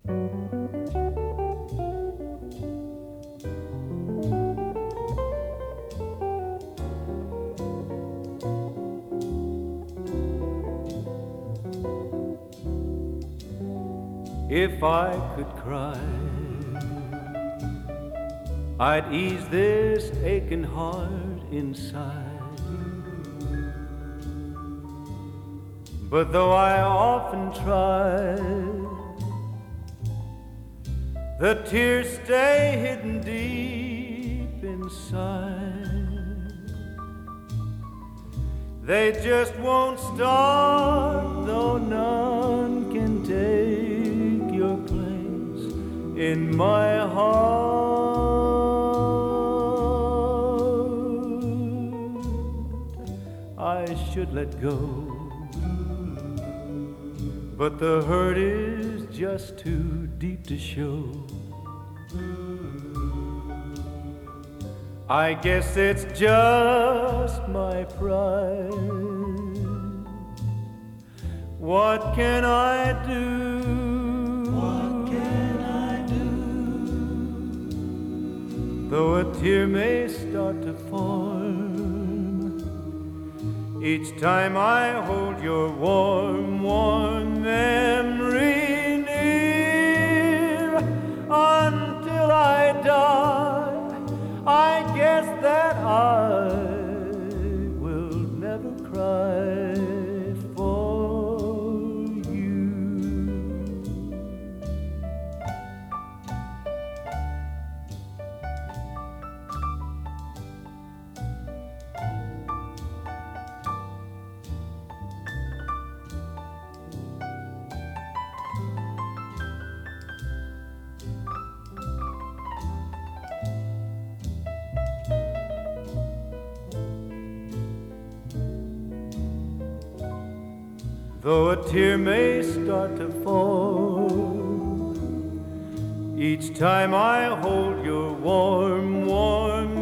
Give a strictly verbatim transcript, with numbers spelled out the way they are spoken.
If I could cry, I'd ease this aching heart inside. But though I often try, the tears stay hidden deep inside. They just won't stop, though none can take your place in my heart. I should let go, but the hurt is just too deep to show. I guess it's just my pride. What can I do? What can I do? Though a tear may start to form each time I hold your warm, warm memory near, until I die, I guess that I will never cry for you. Though a tear may start to fall each time I hold your warm, warm